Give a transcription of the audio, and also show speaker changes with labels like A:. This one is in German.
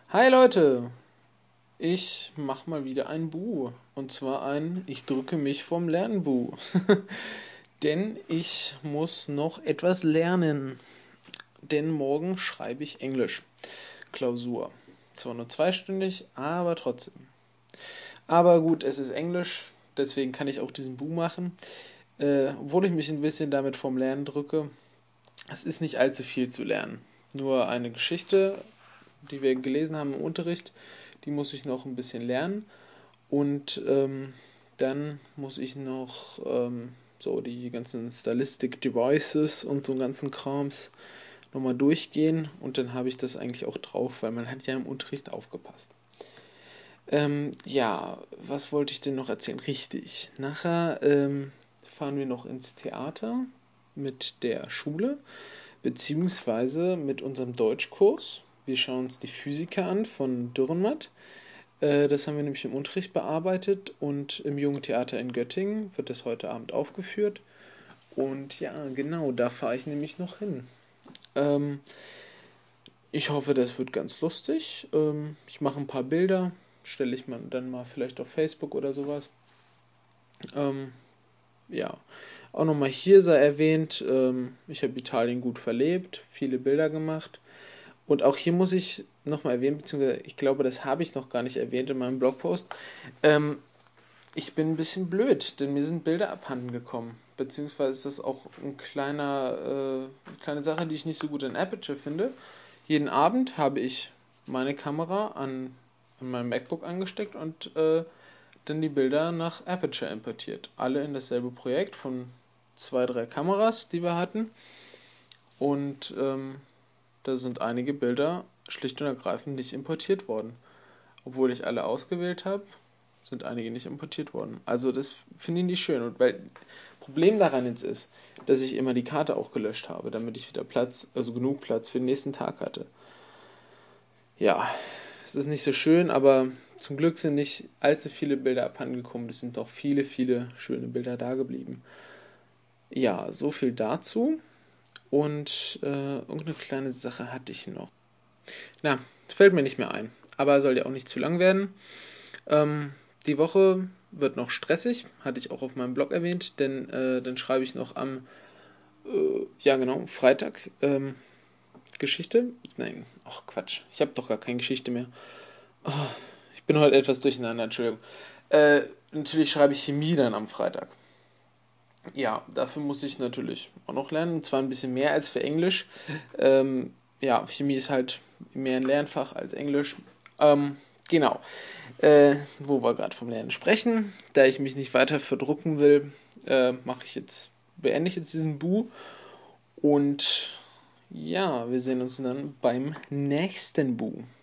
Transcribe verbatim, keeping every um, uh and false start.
A: Hi Leute, ich mach mal wieder ein Bu. Und zwar ein Ich drücke mich vom Lernen Bu. Denn ich muss noch etwas lernen. Denn morgen schreibe ich Englisch. Klausur. Zwar nur zweistündig, aber trotzdem. Aber gut, es ist Englisch, deswegen kann ich auch diesen Bu machen. Äh, obwohl ich mich ein bisschen damit vom Lernen drücke. Es ist nicht allzu viel zu lernen. Nur eine Geschichte, die wir gelesen haben im Unterricht, die muss ich noch ein bisschen lernen. Und ähm, dann muss ich noch ähm, so die ganzen Stylistic Devices und so ganzen Krams nochmal durchgehen. Und dann habe ich das eigentlich auch drauf, weil man hat ja im Unterricht aufgepasst. Ähm, ja, was wollte ich denn noch erzählen? Richtig. Nachher ähm, fahren wir noch ins Theater mit der Schule, beziehungsweise mit unserem Deutschkurs. Wir schauen uns die Physiker an von Dürrenmatt. Äh, das haben wir nämlich im Unterricht bearbeitet und im Jungen Theater in Göttingen wird das heute Abend aufgeführt. Und ja, genau, da fahre ich nämlich noch hin. Ähm, Ich hoffe, das wird ganz lustig. Ähm, ich mache ein paar Bilder, stelle ich mal dann mal vielleicht auf Facebook oder sowas. Ähm, ja, auch nochmal hier sei erwähnt, ähm, ich habe Italien gut verlebt, viele Bilder gemacht. Und auch hier muss ich nochmal erwähnen, beziehungsweise ich glaube, das habe ich noch gar nicht erwähnt in meinem Blogpost. Ähm, Ich bin ein bisschen blöd, denn mir sind Bilder abhanden gekommen. Beziehungsweise ist das auch ein kleiner, äh, eine kleine Sache, die ich nicht so gut in Aperture finde. Jeden Abend habe ich meine Kamera an, an mein MacBook angesteckt und äh, dann die Bilder nach Aperture importiert. Alle in dasselbe Projekt von zwei, drei Kameras, die wir hatten. Und ähm, da sind einige Bilder schlicht und ergreifend nicht importiert worden. Obwohl ich alle ausgewählt habe, sind einige nicht importiert worden. Also das finde ich nicht schön. Und weil Problem daran jetzt ist, dass ich immer die Karte auch gelöscht habe, damit ich wieder Platz, also genug Platz für den nächsten Tag hatte. Ja, es ist nicht so schön, aber zum Glück sind nicht allzu viele Bilder abhandengekommen. Es sind doch viele, viele schöne Bilder da geblieben. Ja, so viel dazu. Und äh, irgendeine kleine Sache hatte ich noch. Na, es fällt mir nicht mehr ein. Aber soll ja auch nicht zu lang werden. Ähm, Die Woche wird noch stressig, hatte ich auch auf meinem Blog erwähnt, denn äh, dann schreibe ich noch am, äh, ja genau, Freitag ähm, Geschichte. Nein, ach Quatsch, ich habe doch gar keine Geschichte mehr. Oh, ich bin heute etwas durcheinander, Entschuldigung. Äh, natürlich schreibe ich Chemie dann am Freitag. Ja, dafür muss ich natürlich auch noch lernen, und zwar ein bisschen mehr als für Englisch. Ähm, ja, Chemie ist halt mehr ein Lernfach als Englisch. Ähm, genau. Äh, wo wir gerade vom Lernen sprechen, da ich mich nicht weiter verdrucken will, äh, mache ich jetzt, beende ich jetzt diesen Bu und ja, wir sehen uns dann beim nächsten Bu.